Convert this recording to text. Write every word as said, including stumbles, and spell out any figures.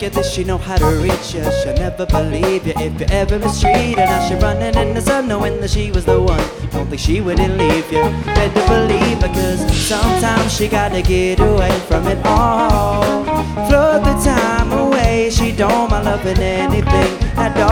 at this, she know how to reach you. She'll never believe you if you ever mistreat her. Now she running in the sun knowing that she was the one. Don't think she wouldn't leave you. Better believe her, cause sometimes she gotta get away from it all. Float the time away, she don't mind loving anything. That dog